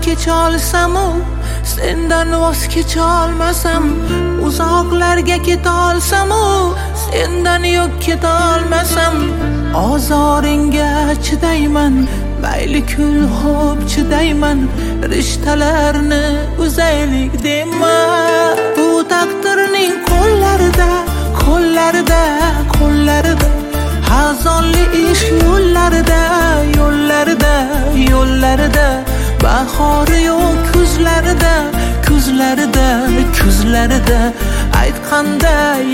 kecholsam-u sendan voz kecholmasam, uzoqlarga ketolsam-u sendan yo'q ketolmasam, ozoringga chidayman, mayli kul xo'p chidayman, rishtalarni uzaylik dema. Bu taqdirning qo'llarida, qo'llarida, qo'llarida, hazonli ish yo'llarida, yo'llarida, yo'llarida, bahori yo'q kuzlarida, kuzlarida, kuzlarida, aytganda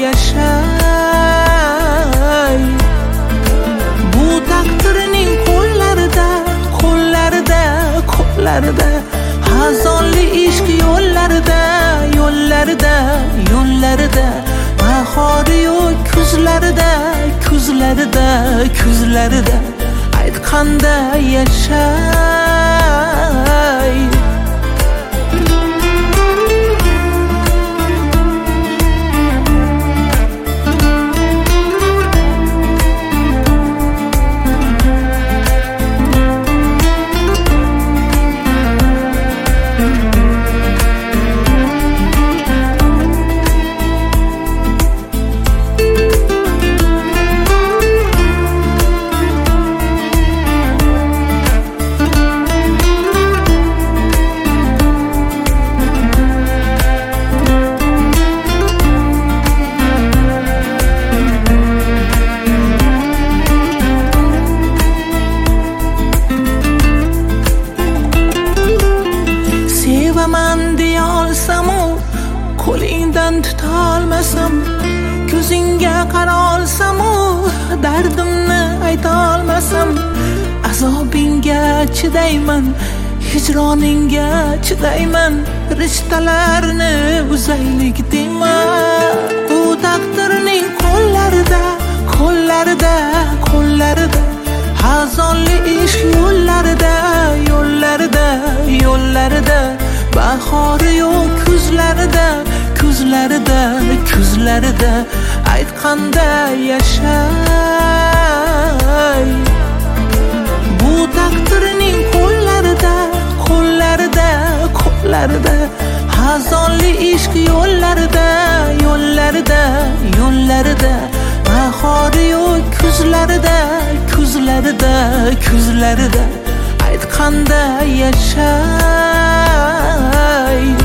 yashay. Bu taqdirning qo'llarida, qo'llarida, qo'llarida, hazonli ishq yo'llarida, yo'llarida, yo'llarida, bahori yo'q kuzlarida, kuzlarida, kuzlarida, aytganda yashay. Sevaman deyolsam-u qo'lingdan tutolmasam, ko'zingga qarolsam-u dardimni aytolmasam, azobingga chidayman, hijroningga chidayman, rishtalarni uzaylik dema. Bu taqdirning qo'llarida, qo'llarida, qo'llarida, hazonli ish yo'llarida, yo'llarida, yo'llarida, bahori yo'q kuzlarida, kuzlarida, kuzlarida, aytganda yashay. Bu taqdirning qo'llarida, qo'llarida, qo'llarida, hazonli ishq yo'llarida, yo'llarida, yo'llarida, bahori yo'q kuzlarida, kuzlarida, kuzlarida, aytganda yashay.